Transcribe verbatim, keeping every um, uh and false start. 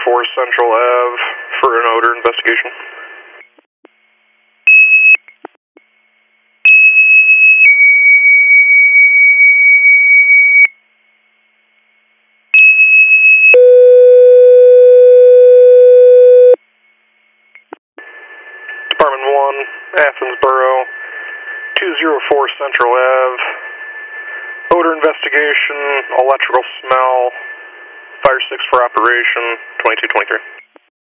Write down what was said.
four Central Ave for an odor investigation. Department one, Athens Borough, two oh four Central Ave. Odor investigation, electrical smell, fire six for operation, twenty-two twenty-three.